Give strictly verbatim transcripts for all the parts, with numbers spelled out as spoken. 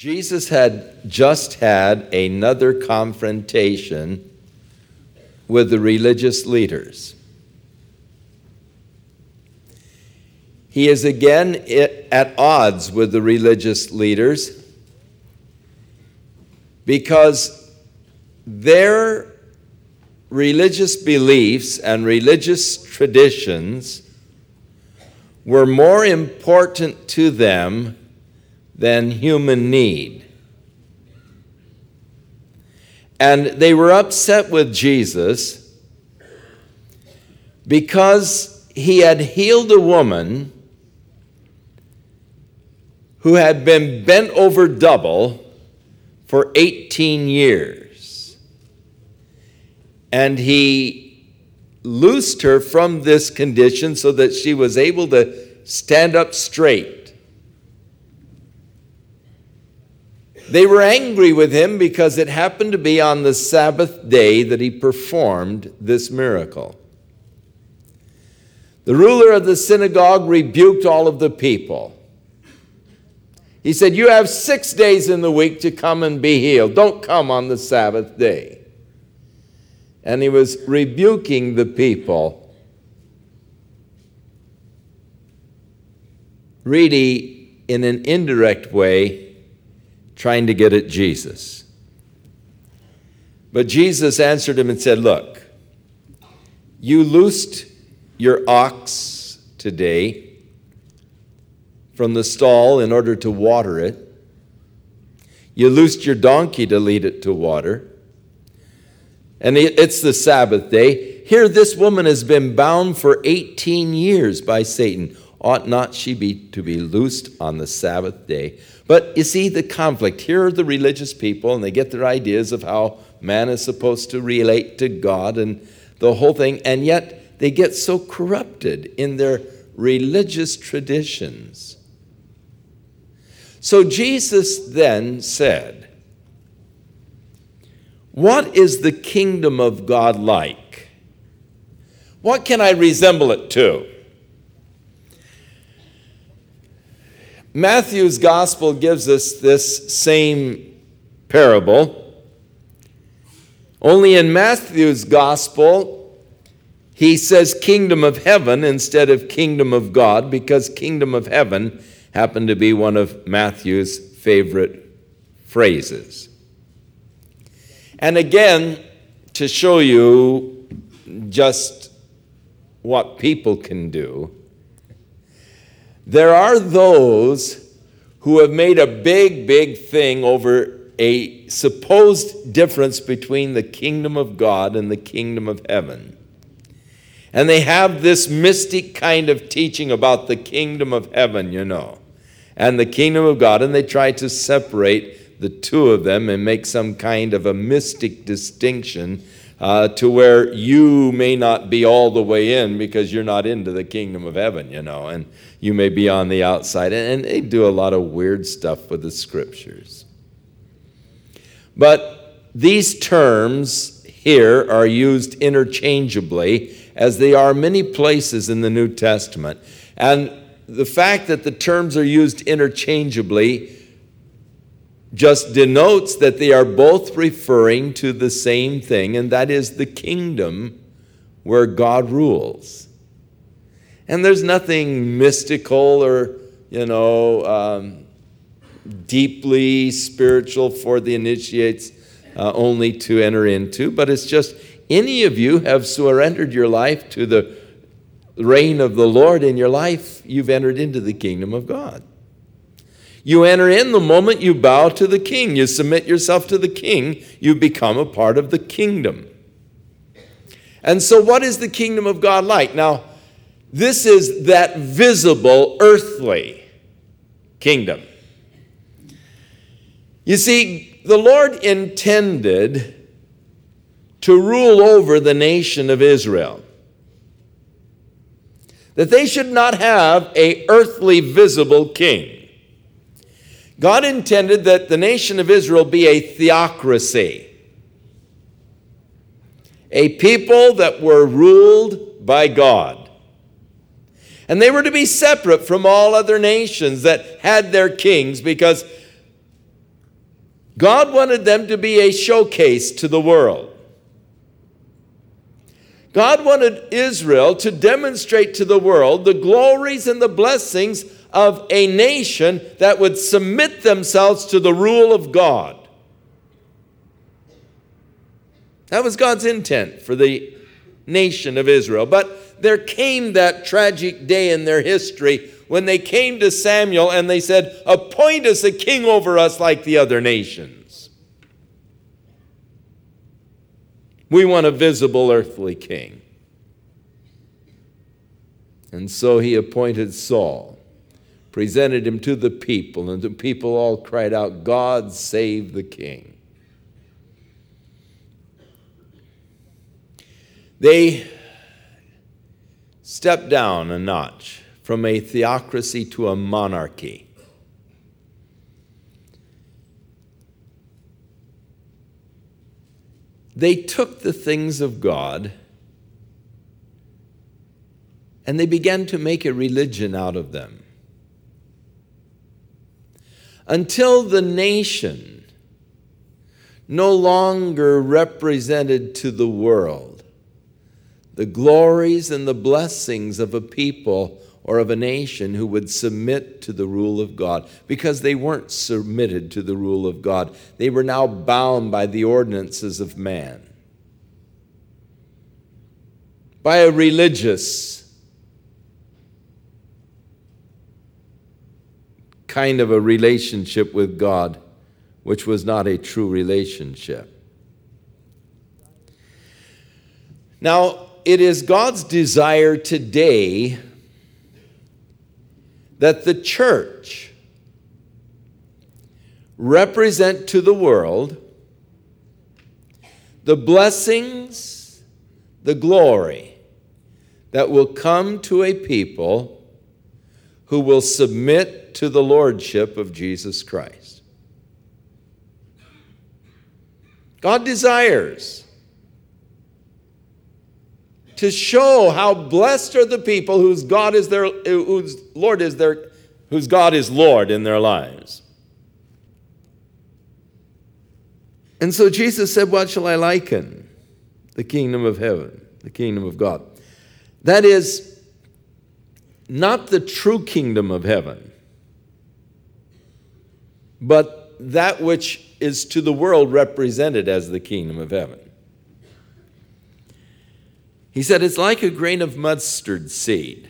Jesus had just had another confrontation with the religious leaders. He is again at odds with the religious leaders because their religious beliefs and religious traditions were more important to them than human need. And they were upset with Jesus because he had healed a woman who had been bent over double for eighteen years. And he loosed her from this condition so that she was able to stand up straight. They were angry with him because it happened to be on the Sabbath day that he performed this miracle. The ruler of the synagogue rebuked all of the people. He said, "You have six days in the week to come and be healed. Don't come on the Sabbath day." And he was rebuking the people, really in an indirect way, trying to get at Jesus. But Jesus answered him and said, "Look, you loosed your ox today from the stall in order to water it. You loosed your donkey to lead it to water. And it's the Sabbath day. Here this woman has been bound for eighteen years by Satan. Ought not she be to be loosed on the Sabbath day?" But you see the conflict. Here are the religious people, and they get their ideas of how man is supposed to relate to God and the whole thing, and yet they get so corrupted in their religious traditions. So Jesus then said, "What is the kingdom of God like? What can I resemble it to?" Matthew's gospel gives us this same parable. Only in Matthew's gospel, he says kingdom of heaven instead of kingdom of God, because kingdom of heaven happened to be one of Matthew's favorite phrases. And again, to show you just what people can do, there are those who have made a big, big thing over a supposed difference between the kingdom of God and the kingdom of heaven. And they have this mystic kind of teaching about the kingdom of heaven, you know, and the kingdom of God, and they try to separate the two of them and make some kind of a mystic distinction uh, to where you may not be all the way in because you're not into the kingdom of heaven, you know, and you may be on the outside. And they do a lot of weird stuff with the scriptures. But these terms here are used interchangeably, as they are many places in the New Testament. And the fact that the terms are used interchangeably just denotes that they are both referring to the same thing, and that is the kingdom where God rules. And there's nothing mystical or, you know, um, deeply spiritual for the initiates uh, only to enter into, but it's just any of you have surrendered your life to the reign of the Lord in your life, you've entered into the kingdom of God. You enter in the moment you bow to the king. You submit yourself to the king. You become a part of the kingdom. And so what is the kingdom of God like? Now, this is that visible earthly kingdom. You see, the Lord intended to rule over the nation of Israel. That they should not have an earthly visible king. God intended that the nation of Israel be a theocracy. A people that were ruled by God. And they were to be separate from all other nations that had their kings, because God wanted them to be a showcase to the world. God wanted Israel to demonstrate to the world the glories and the blessings of a nation that would submit themselves to the rule of God. That was God's intent for the nation of Israel. But there came that tragic day in their history when they came to Samuel and they said, "Appoint us a king over us like the other nations. We want a visible earthly king." And so he appointed Saul, presented him to the people, and the people all cried out, "God save the king." They stepped down a notch from a theocracy to a monarchy. They took the things of God and they began to make a religion out of them, until the nation no longer represented to the world the glories and the blessings of a people or of a nation who would submit to the rule of God, because they weren't submitted to the rule of God. They were now bound by the ordinances of man, by a religious kind of a relationship with God, which was not a true relationship. Now, it is God's desire today that the church represent to the world the blessings, the glory that will come to a people who will submit to the lordship of Jesus Christ. God desires to show how blessed are the people whose God is their, whose Lord is their, whose God is Lord in their lives. And so Jesus said, "What shall I liken the kingdom of heaven, the kingdom of God?" That is not the true kingdom of heaven, but that which is to the world represented as the kingdom of heaven. He said, it's like a grain of mustard seed,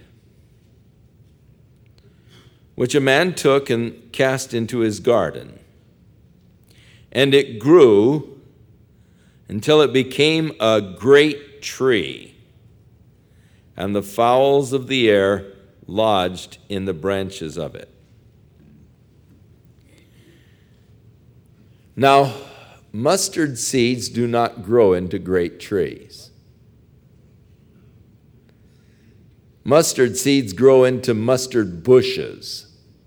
which a man took and cast into his garden. And it grew until it became a great tree, and the fowls of the air lodged in the branches of it. Now, mustard seeds do not grow into great trees. Mustard seeds grow into mustard bushes.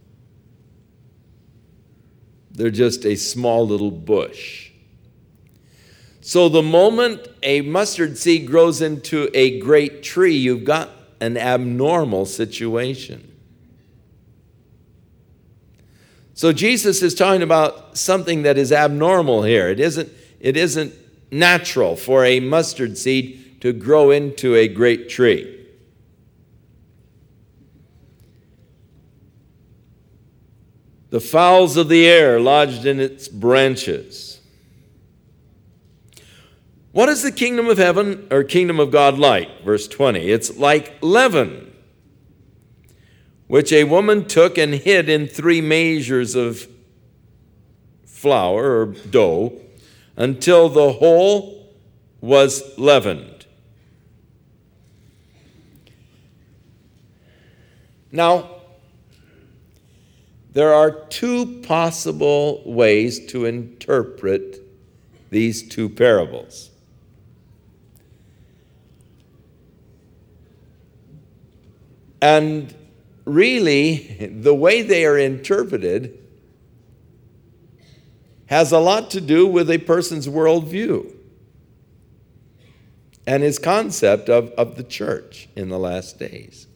They're just a small little bush. So the moment a mustard seed grows into a great tree, you've got an abnormal situation. So Jesus is talking about something that is abnormal here. It isn't, it isn't natural for a mustard seed to grow into a great tree. The fowls of the air lodged in its branches. What is the kingdom of heaven or kingdom of God like? Verse twenty, it's like leaven, which a woman took and hid in three measures of flour or dough until the whole was leavened. Now, there are two possible ways to interpret these two parables. And really, the way they are interpreted has a lot to do with a person's worldview and his concept of, of the church in the last days.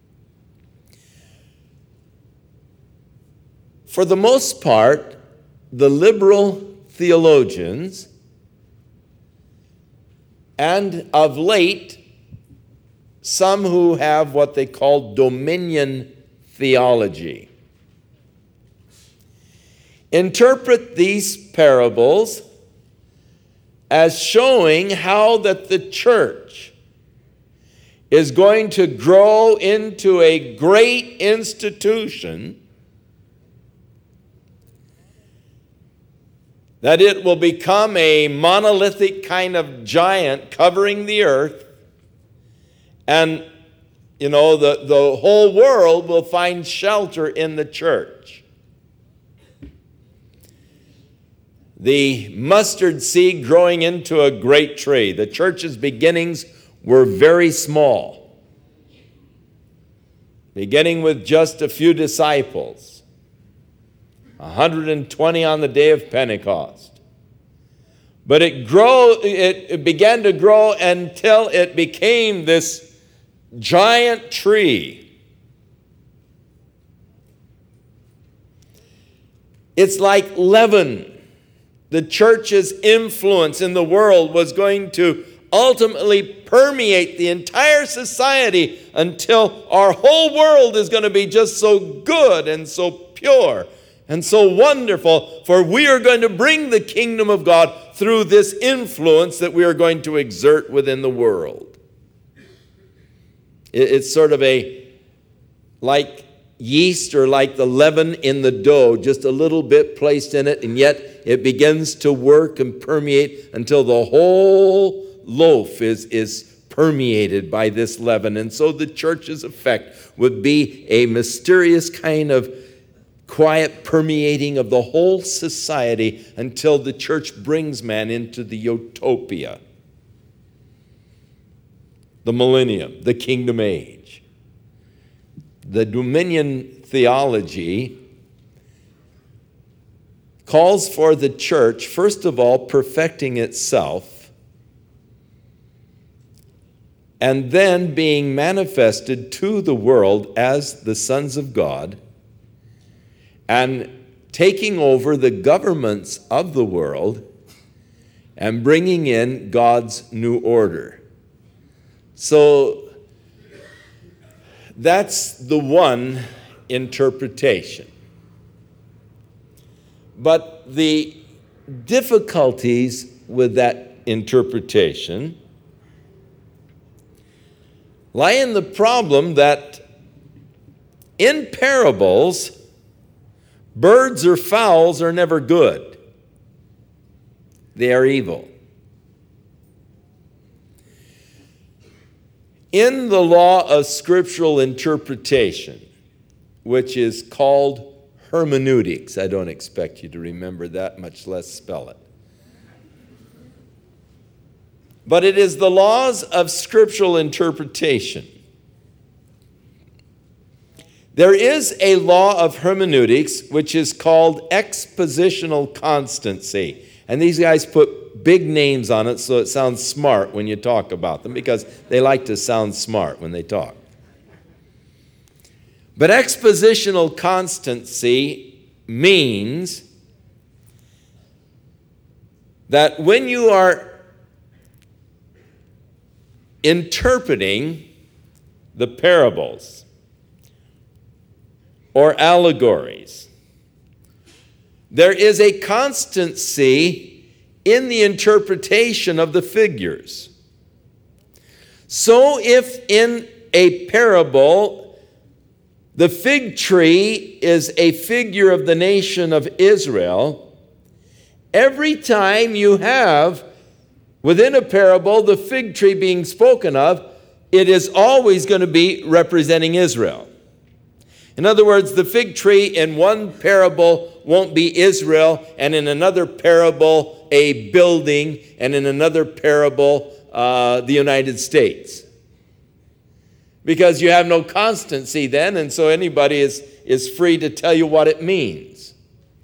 For the most part, the liberal theologians, and of late, some who have what they call dominion theology, interpret these parables as showing how that the church is going to grow into a great institution, that it will become a monolithic kind of giant covering the earth, and, you know, the, the whole world will find shelter in the church. The mustard seed growing into a great tree. The church's beginnings were very small, beginning with just a few disciples, one hundred twenty on the day of Pentecost. But it grow, it, it began to grow until it became this giant tree. It's like leaven. The church's influence in the world was going to ultimately permeate the entire society until our whole world is going to be just so good and so pure and so wonderful, for we are going to bring the kingdom of God through this influence that we are going to exert within the world. It's sort of a, like yeast or like the leaven in the dough, just a little bit placed in it, and yet it begins to work and permeate until the whole loaf is, is permeated by this leaven. And so the church's effect would be a mysterious kind of quiet permeating of the whole society until the church brings man into the utopia, the millennium, the kingdom age. The dominion theology calls for the church, first of all, perfecting itself, and then being manifested to the world as the sons of God, and taking over the governments of the world and bringing in God's new order. So that's the one interpretation. But the difficulties with that interpretation lie in the problem that in parables, birds or fowls are never good. They are evil. In the law of scriptural interpretation, which is called hermeneutics, I don't expect you to remember that, much less spell it. But it is the laws of scriptural interpretation. There is a law of hermeneutics which is called expositional constancy. And these guys put big names on it so it sounds smart when you talk about them, because they like to sound smart when they talk. But expositional constancy means that when you are interpreting the parables or allegories, there is a constancy in the interpretation of the figures. So if in a parable the fig tree is a figure of the nation of Israel, every time you have within a parable the fig tree being spoken of, it is always going to be representing Israel. In other words, the fig tree in one parable won't be Israel, and in another parable a building, and in another parable uh, the United States. Because you have no constancy then, and so anybody is, is free to tell you what it means.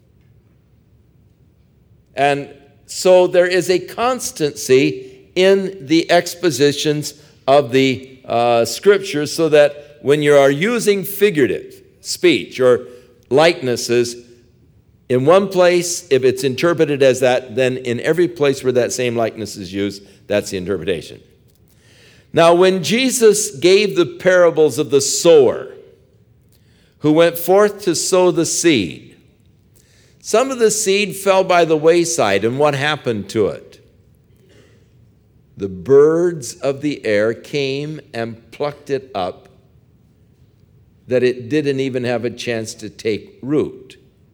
And so there is a constancy in the expositions of the uh, scriptures, so that when you are using figurative speech or likenesses, In one place, if it's interpreted as that, then in every place where that same likeness is used, that's the interpretation. Now, when Jesus gave the parables of the sower, who went forth to sow the seed, some of the seed fell by the wayside, and what happened to it? The birds of the air came and plucked it up, that it didn't even have a chance to take root.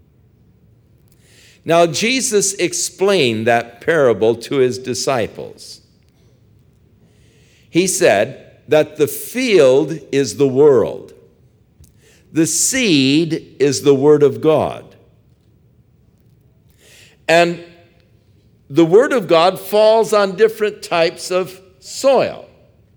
Now, Jesus explained that parable to his disciples. He said that the field is the world. The seed is the Word of God. And the Word of God falls on different types of soil.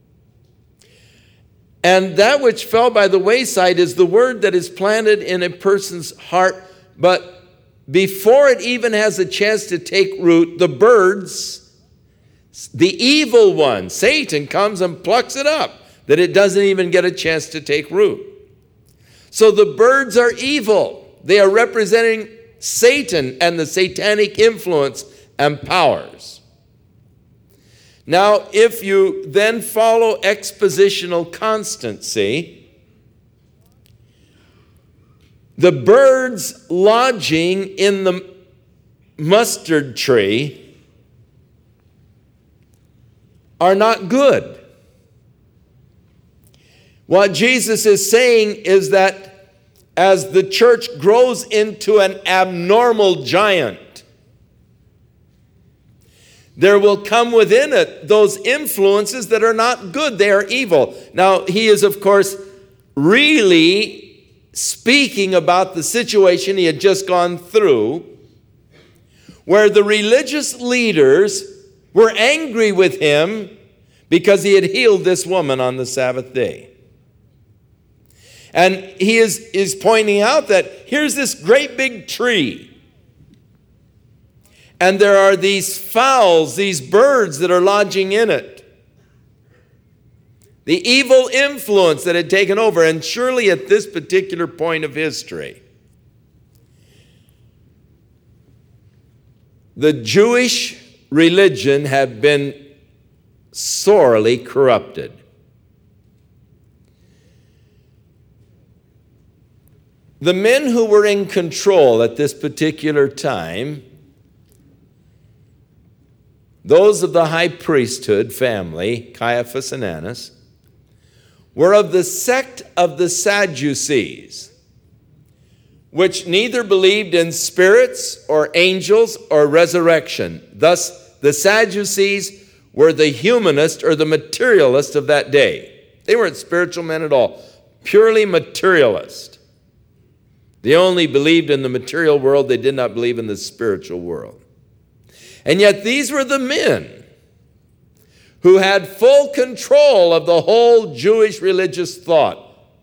And that which fell by the wayside is the Word that is planted in a person's heart, but before it even has a chance to take root, the birds, the evil one, Satan, comes and plucks it up, that it doesn't even get a chance to take root. So the birds are evil. They are representing Satan and the satanic influence and powers. Now, if you then follow expositional constancy, the birds lodging in the mustard tree are not good. What Jesus is saying is that as the church grows into an abnormal giant, there will come within it those influences that are not good. They are evil. Now, he is, of course, really speaking about the situation he had just gone through, where the religious leaders were angry with him because he had healed this woman on the Sabbath day. And he is, is pointing out that here's this great big tree, and there are these fowls, these birds that are lodging in it. The evil influence that had taken over, and surely at this particular point of history, the Jewish religion had been sorely corrupted. The men who were in control at this particular time, those of the high priesthood family, Caiaphas and Annas, were of the sect of the Sadducees, which neither believed in spirits or angels or resurrection. Thus, the Sadducees were the humanist or the materialist of that day. They weren't spiritual men at all, purely materialist. They only believed in the material world. They did not believe in the spiritual world. And yet these were the men who had full control of the whole Jewish religious thought.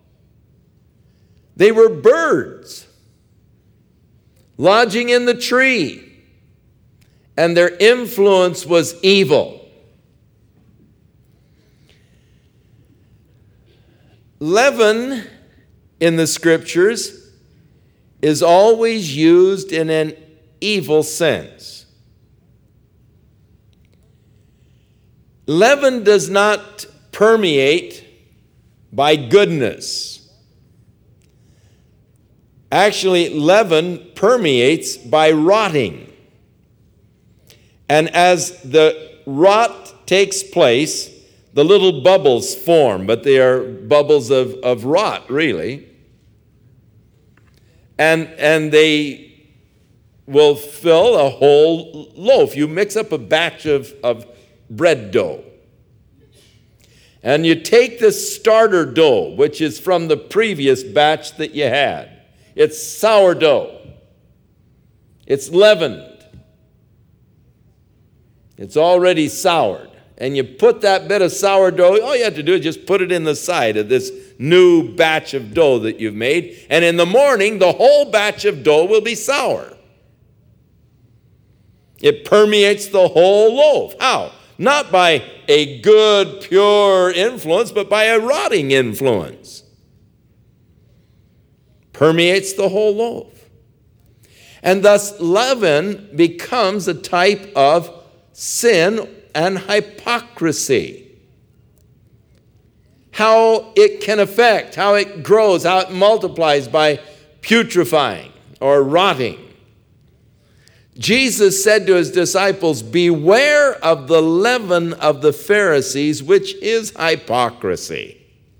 They were birds lodging in the tree, and their influence was evil. Leaven in the scriptures is always used in an evil sense. Leaven does not permeate by goodness. Actually, leaven permeates by rotting. And as the rot takes place, the little bubbles form, but they are bubbles of, of rot, really. And, and they will fill a whole loaf. You mix up a batch of, of bread dough, and you take the starter dough, which is from the previous batch that you had. It's sourdough. It's leavened. It's already soured. And you put that bit of sourdough, all you have to do is just put it in the side of this new batch of dough that you've made. And in the morning, the whole batch of dough will be sour. It permeates the whole loaf. How? Not by a good, pure influence, but by a rotting influence. Permeates the whole loaf. And thus leaven becomes a type of sin and hypocrisy. How it can affect, how it grows, how it multiplies by putrefying or rotting. Jesus said to his disciples, "Beware of the leaven of the Pharisees, which is hypocrisy."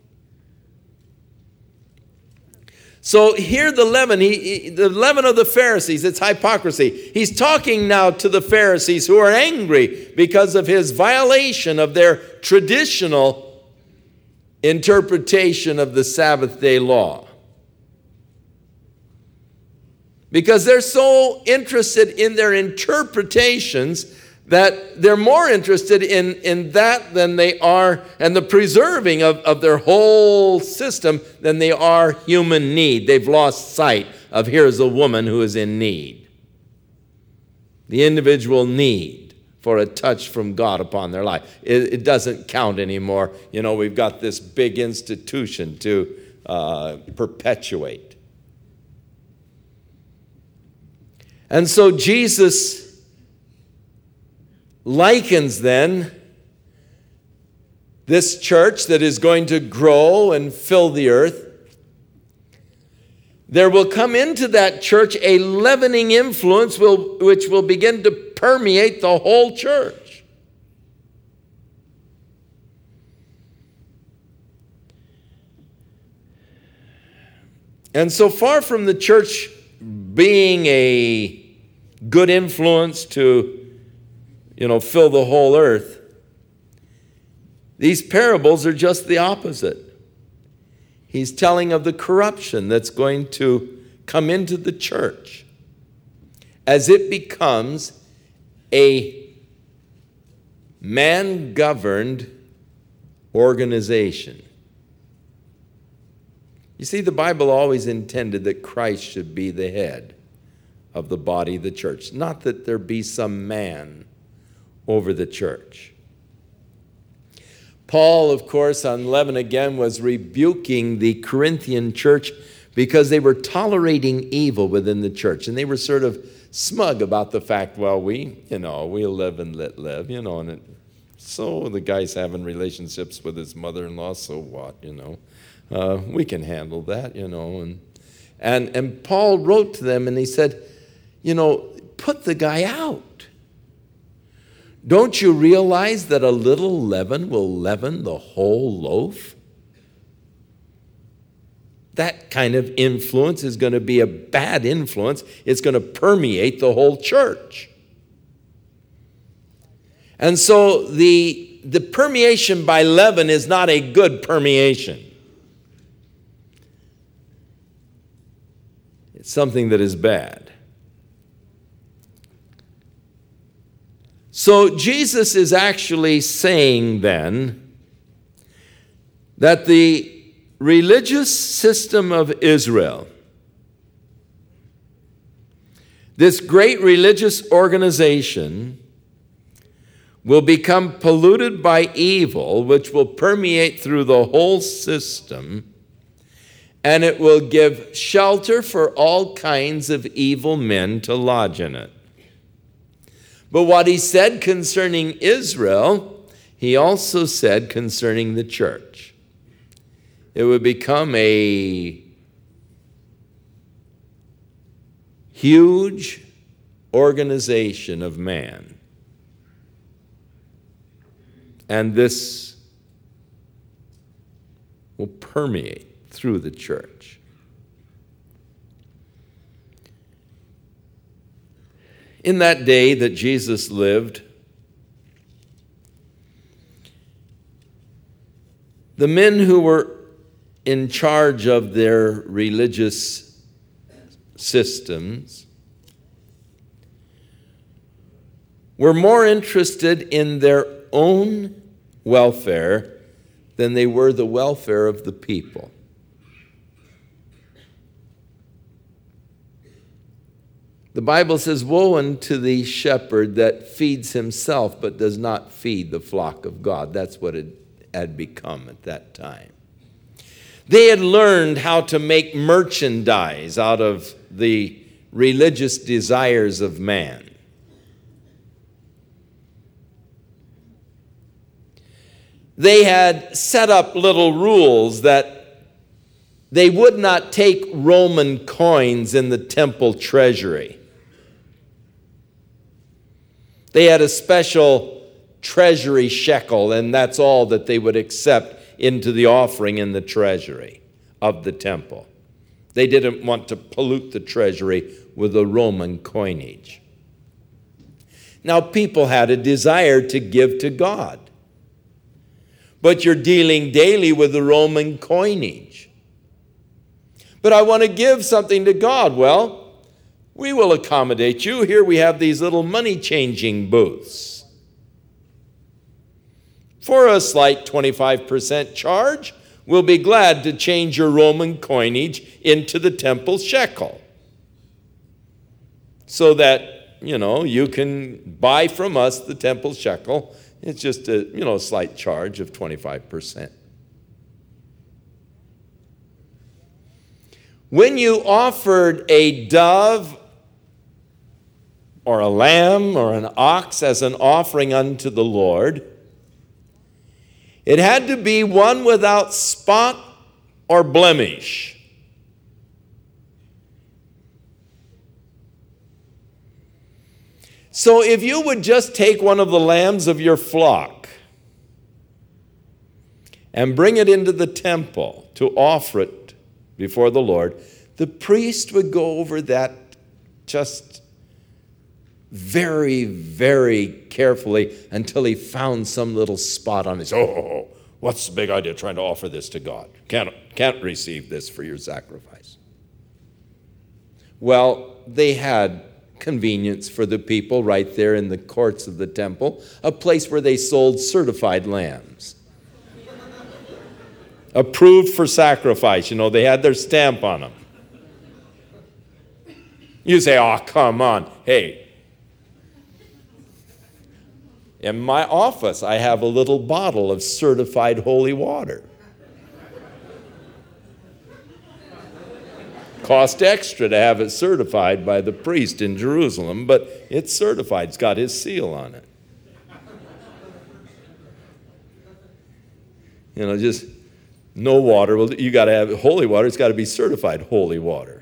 So here the leaven, he, he, the leaven of the Pharisees, it's hypocrisy. He's talking now to the Pharisees who are angry because of his violation of their traditional interpretation of the Sabbath day law. Because they're so interested in their interpretations that they're more interested in, in that than they are, and the preserving of, of their whole system than they are human need. They've lost sight of here's a woman who is in need. The individual need for a touch from God upon their life. It, it doesn't count anymore. You know, we've got this big institution to uh, perpetuate. And so Jesus likens then this church that is going to grow and fill the earth. There will come into that church a leavening influence will, which will begin to permeate the whole church. And so far from the church being a good influence to, you know, fill the whole earth, these parables are just the opposite. He's telling of the corruption that's going to come into the church as it becomes a man-governed organization. You see, the Bible always intended that Christ should be the head of the body of the church, not that there be some man over the church. Paul, of course, on leaven again, was rebuking the Corinthian church because they were tolerating evil within the church. And they were sort of smug about the fact, well, we, you know, we live and let live, you know. And it, so the guy's having relationships with his mother-in-law, so what, you know. Uh, we can handle that, you know. And, and, and Paul wrote to them and he said, you know, put the guy out. Don't you realize that a little leaven will leaven the whole loaf? That kind of influence is going to be a bad influence. It's going to permeate the whole church. And so the, the permeation by leaven is not a good permeation. It's something that is bad. So Jesus is actually saying then that the religious system of Israel, this great religious organization, will become polluted by evil, which will permeate through the whole system, and it will give shelter for all kinds of evil men to lodge in it. But what he said concerning Israel, he also said concerning the church. It would become a huge organization of man. And this will permeate through the church. In that day that Jesus lived, the men who were in charge of their religious systems were more interested in their own welfare than they were the welfare of the people. The Bible says, woe unto the shepherd that feeds himself but does not feed the flock of God. That's what it had become at that time. They had learned how to make merchandise out of the religious desires of man. They had set up little rules that they would not take Roman coins in the temple treasury. They had a special treasury shekel, and that's all that they would accept into the offering in the treasury of the temple. They didn't want to pollute the treasury with the Roman coinage. Now, people had a desire to give to God, but you're dealing daily with the Roman coinage. But I want to give something to God. Well, we will accommodate you. Here we have these little money-changing booths. For a slight twenty-five percent charge, we'll be glad to change your Roman coinage into the temple shekel so that, you know, you can buy from us the temple shekel. It's just a, you know, slight charge of twenty-five percent. When you offered a dove or a lamb or an ox as an offering unto the Lord, it had to be one without spot or blemish. So if you would just take one of the lambs of your flock and bring it into the temple to offer it before the Lord, the priest would go over that just very, very carefully until he found some little spot on his, oh, what's the big idea trying to offer this to God? Can't, can't receive this for your sacrifice. Well, they had convenience for the people right there in the courts of the temple, a place where they sold certified lambs. Approved for sacrifice. You know, they had their stamp on them. You say, oh, come on. Hey, in my office, I have a little bottle of certified holy water. Cost extra to have it certified by the priest in Jerusalem, but it's certified. It's got his seal on it. You know, just no water. Well, you got to have holy water. It's got to be certified holy water.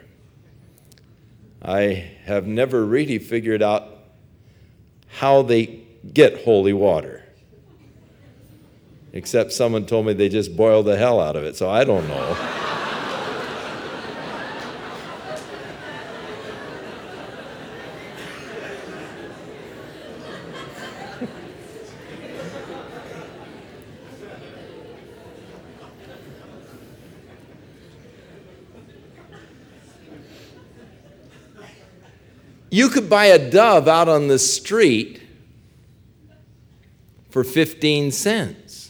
I have never really figured out how they get holy water, except someone told me they just boil the hell out of it, so I don't know. You could buy a dove out on the street for fifteen cents.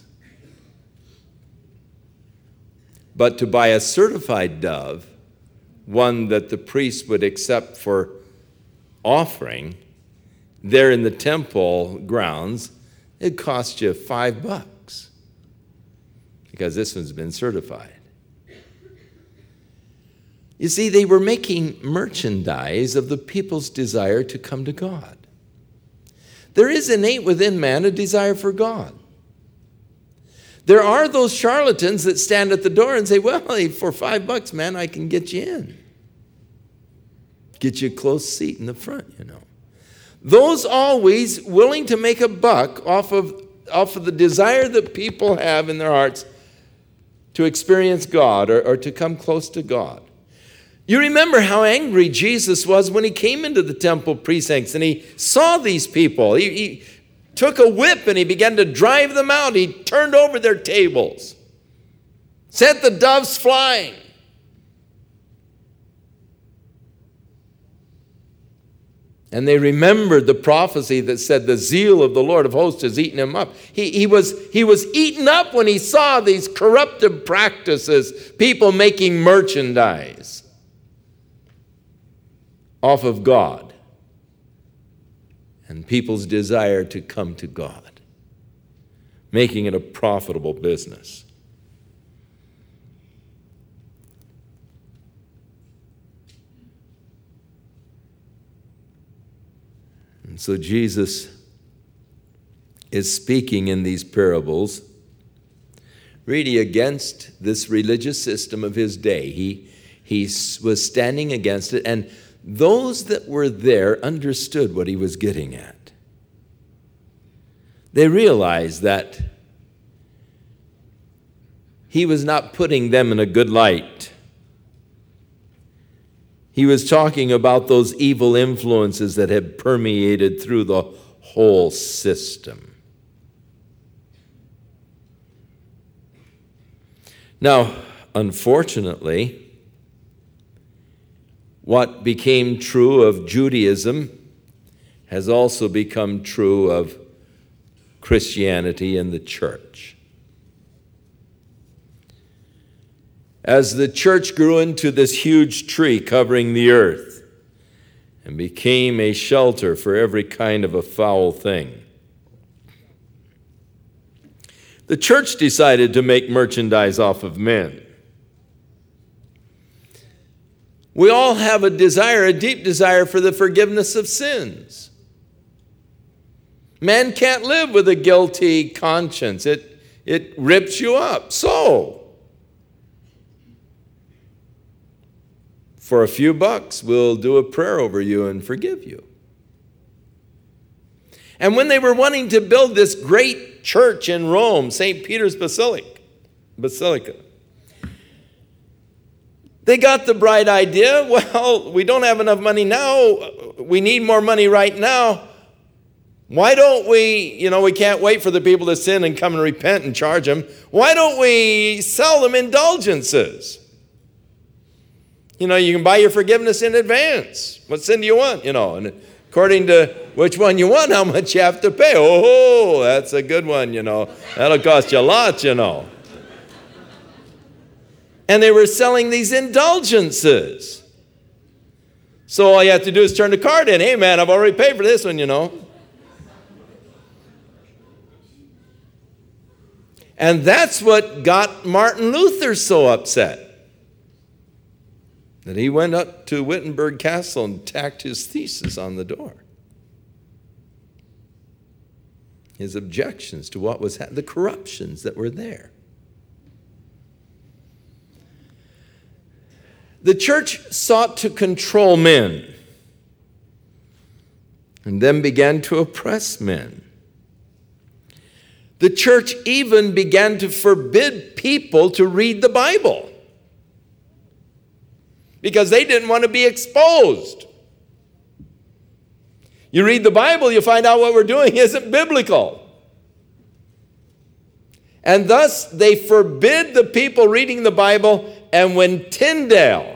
But to buy a certified dove, one that the priest would accept for offering, there in the temple grounds, it cost you five bucks because this one's been certified. You see, they were making merchandise of the people's desire to come to God. There is innate within man a desire for God. There are those charlatans that stand at the door and say, well, for five bucks, man, I can get you in. Get you a close seat in the front, you know. Those always willing to make a buck off of, off of the desire that people have in their hearts to experience God or, or to come close to God. You remember how angry Jesus was when he came into the temple precincts and he saw these people. He, he took a whip and he began to drive them out. He turned over their tables, sent the doves flying. And they remembered the prophecy that said the zeal of the Lord of hosts has eaten him up. He, he, was, he was eaten up when he saw these corruptive practices, people making merchandise off of God and people's desire to come to God, making it a profitable business. And so Jesus is speaking in these parables really against this religious system of his day. He, he was standing against it, and those that were there understood what he was getting at. They realized that he was not putting them in a good light. He was talking about those evil influences that had permeated through the whole system. Now, unfortunately, what became true of Judaism has also become true of Christianity and the church. As the church grew into this huge tree covering the earth and became a shelter for every kind of a foul thing, the church decided to make merchandise off of men. We all have a desire, a deep desire for the forgiveness of sins. Man can't live with a guilty conscience. It, it rips you up. So, for a few bucks, we'll do a prayer over you and forgive you. And when they were wanting to build this great church in Rome, Saint Peter's Basilica, Basilica, they got the bright idea, well, we don't have enough money now. We need more money right now. Why don't we, you know, we can't wait for the people to sin and come and repent and charge them. Why don't we sell them indulgences? You know, you can buy your forgiveness in advance. What sin do you want? You know, and according to which one you want, how much you have to pay. Oh, that's a good one, you know. That'll cost you a lot, you know. And they were selling these indulgences. So all you have to do is turn the card in. Hey, man, I've already paid for this one, you know. And that's what got Martin Luther so upset, that he went up to Wittenberg Castle and tacked his thesis on the door. His objections to what was happening, the corruptions that were there. The church sought to control men and then began to oppress men. The church even began to forbid people to read the Bible because they didn't want to be exposed. You read the Bible, you find out what we're doing isn't biblical. And thus, they forbid the people reading the Bible. And when Tyndale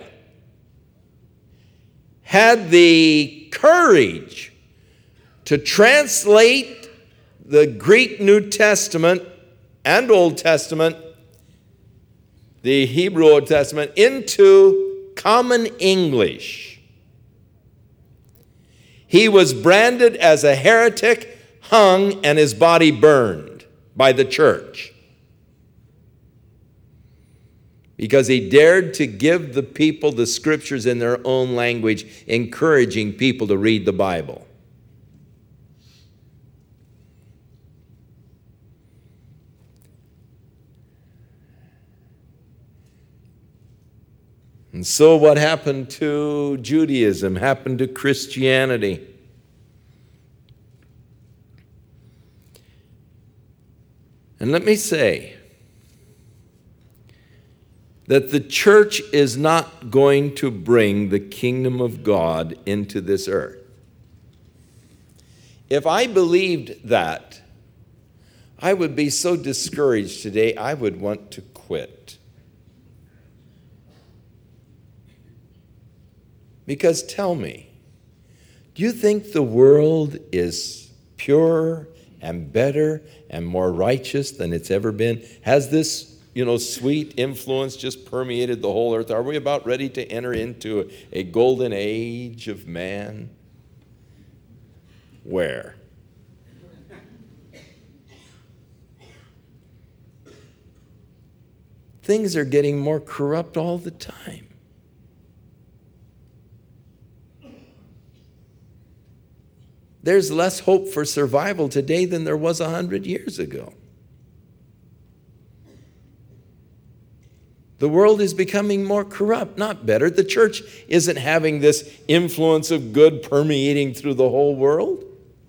had the courage to translate the Greek New Testament and Old Testament, the Hebrew Old Testament, into common English, he was branded as a heretic, hung, and his body burned by the church, because he dared to give the people the scriptures in their own language, encouraging people to read the Bible. And so what happened to Judaism happened to Christianity. And let me say that the church is not going to bring the kingdom of God into this earth. If I believed that, I would be so discouraged today, I would want to quit. Because tell me, do you think the world is purer and better and more righteous than it's ever been? Has this, you know, sweet influence just permeated the whole earth? Are we about ready to enter into a golden age of man? Where? Things are getting more corrupt all the time. there's less hope for survival today than there was a hundred years ago. The world is becoming more corrupt, not better. The church isn't having this influence of good permeating through the whole world.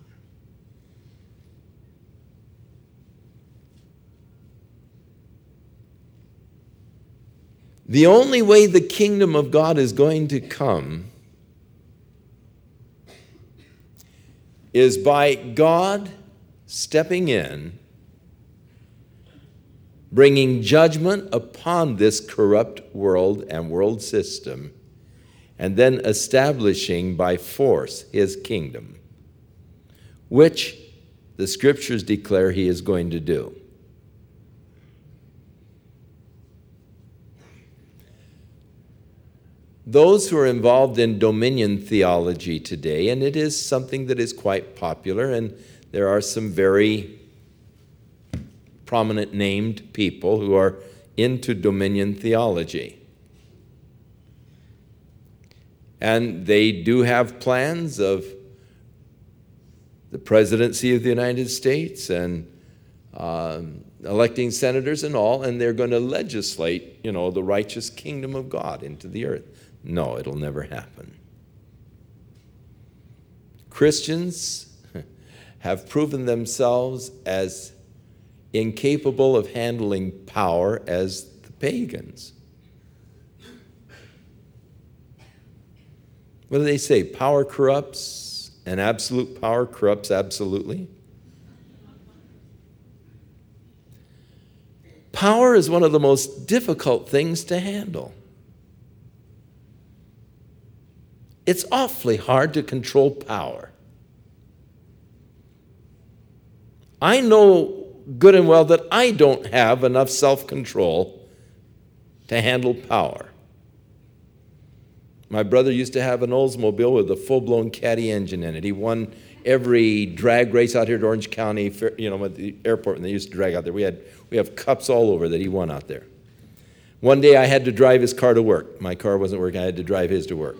The only way the kingdom of God is going to come is by God stepping in, bringing judgment upon this corrupt world and world system, and then establishing by force his kingdom, which the scriptures declare he is going to do. Those who are involved in dominion theology today, and it is something that is quite popular, and there are some very prominent named people who are into dominion theology. And they do have plans of the presidency of the United States and um, electing senators and all, and they're going to legislate, you know, the righteous kingdom of God into the earth. No, it'll never happen. Christians have proven themselves as incapable of handling power as the pagans. What do they say? Power corrupts, and absolute power corrupts absolutely. Power is one of the most difficult things to handle. It's awfully hard to control power. I know good and well that I don't have enough self-control to handle power. My brother used to have an Oldsmobile with a full-blown Caddy engine in it. He won every drag race out here at Orange County, you know, at the airport, and they used to drag out there. We had we have cups all over that he won out there. One day I had to drive his car to work. My car wasn't working. I had to drive his to work.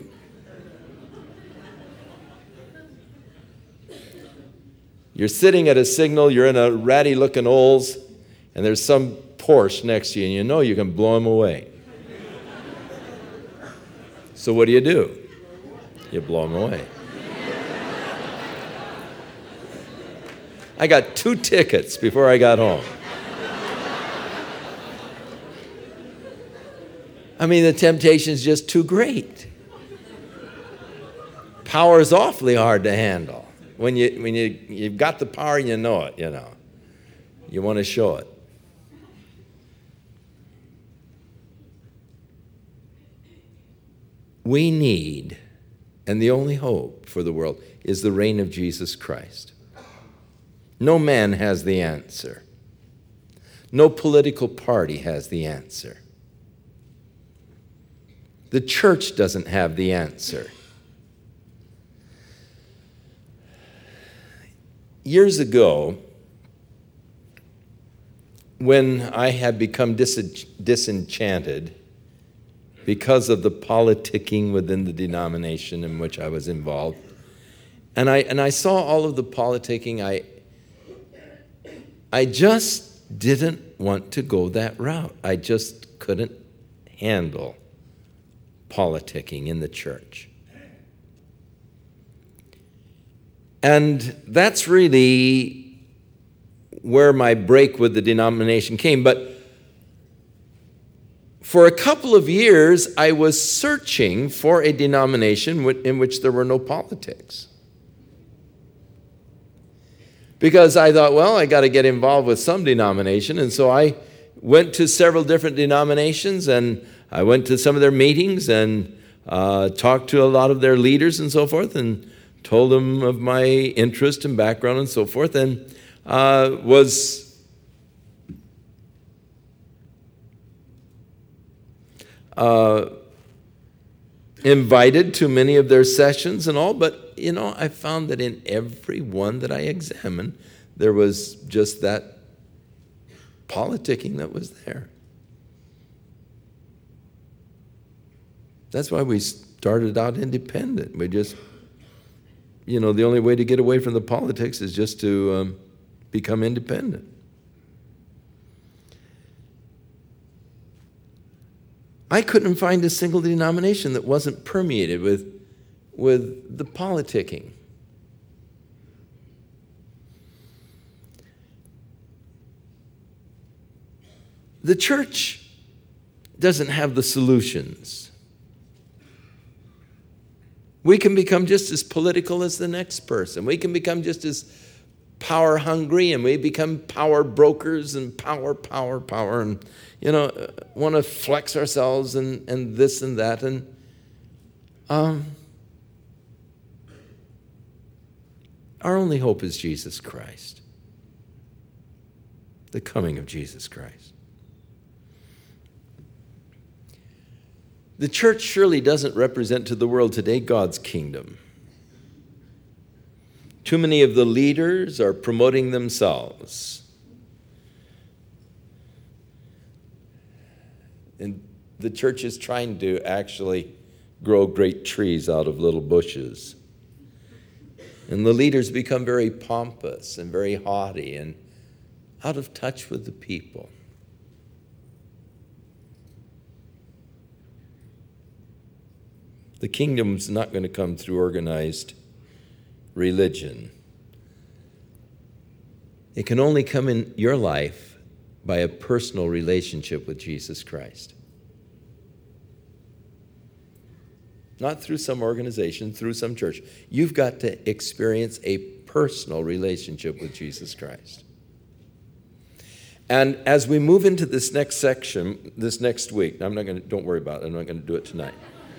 You're sitting at a signal, you're in a ratty-looking Olds, and there's some Porsche next to you, and you know you can blow him away. So what do you do? You blow him away. I got two tickets before I got home. I mean, the temptation's just too great. Power is awfully hard to handle. When you when you you've got the power and you know it, you know, you want to show it. We need, and the only hope for the world is the reign of Jesus Christ. No man has the answer. No political party has the answer. The church doesn't have the answer. Years ago, when I had become dis- disenchanted because of the politicking within the denomination in which I was involved, and I and I saw all of the politicking, I I just didn't want to go that route. I just couldn't handle politicking in the church. And that's really where my break with the denomination came. But for a couple of years, I was searching for a denomination in which there were no politics. Because I thought, well, I got to get involved with some denomination. And so I went to several different denominations, and I went to some of their meetings and uh, talked to a lot of their leaders and so forth, and told them of my interest and background and so forth, and uh, was uh, invited to many of their sessions and all, but, you know, I found that in every one that I examined, there was just that politicking that was there. That's why we started out independent. We just you know, the only way to get away from the politics is just to um, become independent. I couldn't find a single denomination that wasn't permeated with, with the politicking. The church doesn't have the solutions. We can become just as political as the next person. We can become just as power hungry, and we become power brokers and power, power, power, and, you know, want to flex ourselves and, and this and that. And um, our only hope is Jesus Christ, the coming of Jesus Christ. The church surely doesn't represent to the world today God's kingdom. Too many of the leaders are promoting themselves. And the church is trying to actually grow great trees out of little bushes. And the leaders become very pompous and very haughty and out of touch with the people. The kingdom's not going to come through organized religion. It can only come in your life by a personal relationship with Jesus Christ. Not through some organization, through some church. You've got to experience a personal relationship with Jesus Christ. And as we move into this next section, this next week, I'm not going to, don't worry about it, I'm not going to do it tonight.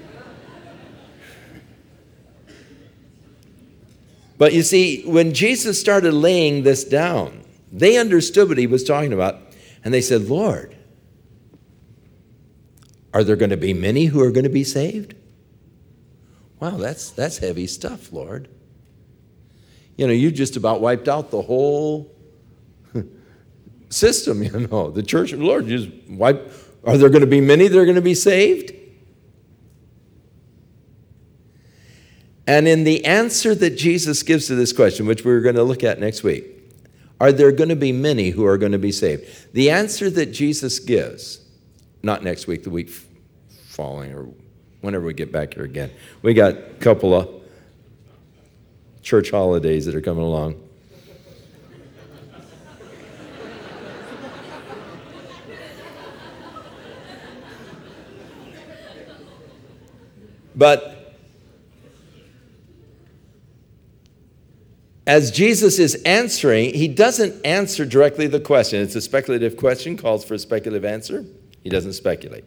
But you see, when Jesus started laying this down, they understood what he was talking about, and they said, Lord, are there going to be many who are going to be saved? Wow, that's that's heavy stuff, Lord. You know, you just about wiped out the whole system, you know. The church of the Lord, you just wipe. Are there going to be many that are going to be saved? And in the answer that Jesus gives to this question, which we're going to look at next week, are there going to be many who are going to be saved? The answer that Jesus gives, not next week, the week following, or whenever we get back here again. We got a couple of church holidays that are coming along. But as Jesus is answering, he doesn't answer directly the question. It's a speculative question, calls for a speculative answer. He doesn't speculate.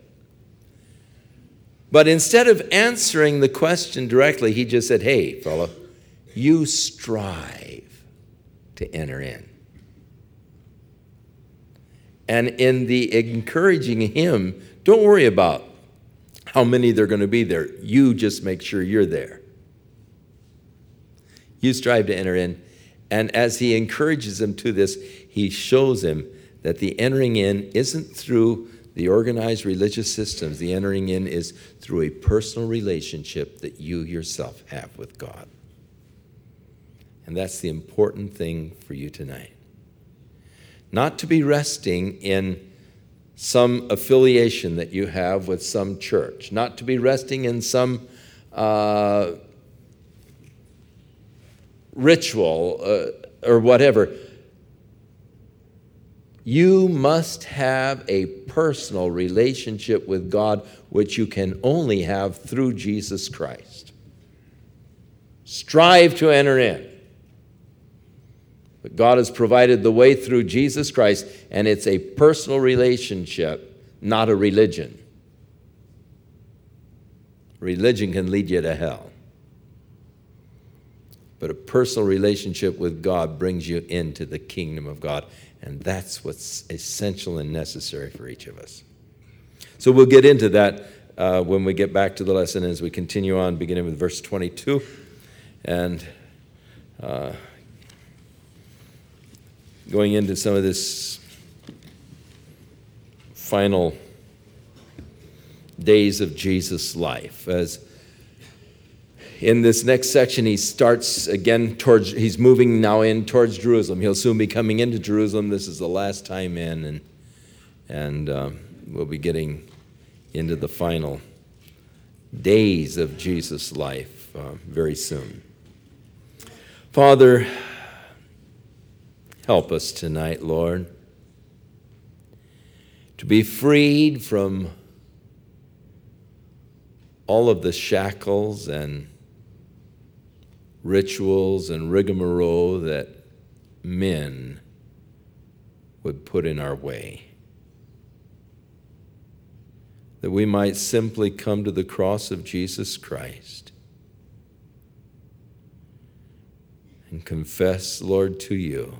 But instead of answering the question directly, he just said, hey, fellow, you strive to enter in. And in the encouraging him, don't worry about how many they're going to be there. You just make sure you're there. You strive to enter in. And as he encourages him to this, he shows him that the entering in isn't through the organized religious systems. The entering in is through a personal relationship that you yourself have with God. And that's the important thing for you tonight. Not to be resting in some affiliation that you have with some church. Not to be resting in some uh, ritual uh, or whatever. You must have a personal relationship with God, which you can only have through Jesus Christ. Strive to enter in. But God has provided the way through Jesus Christ, and it's a personal relationship, not a religion. Religion can lead you to hell. But a personal relationship with God brings you into the kingdom of God. And that's what's essential and necessary for each of us. So we'll get into that uh, when we get back to the lesson as we continue on, beginning with verse twenty-two. And uh, going into some of this final days of Jesus' life. As in this next section, he starts again towards, he's moving now in towards Jerusalem. He'll soon be coming into Jerusalem. This is the last time in, and, and um, we'll be getting into the final days of Jesus' life uh, very soon. Father, help us tonight, Lord, to be freed from all of the shackles and rituals and rigmarole that men would put in our way. That we might simply come to the cross of Jesus Christ and confess, Lord, to you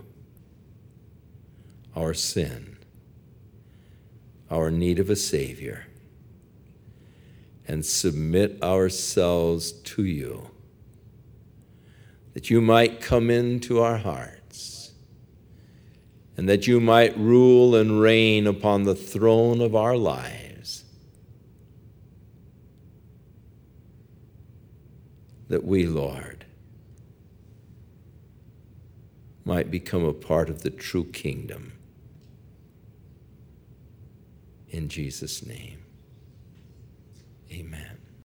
our sin, our need of a Savior, and submit ourselves to you, that you might come into our hearts, and that you might rule and reign upon the throne of our lives, that we, Lord, might become a part of the true kingdom. In Jesus' name. Amen.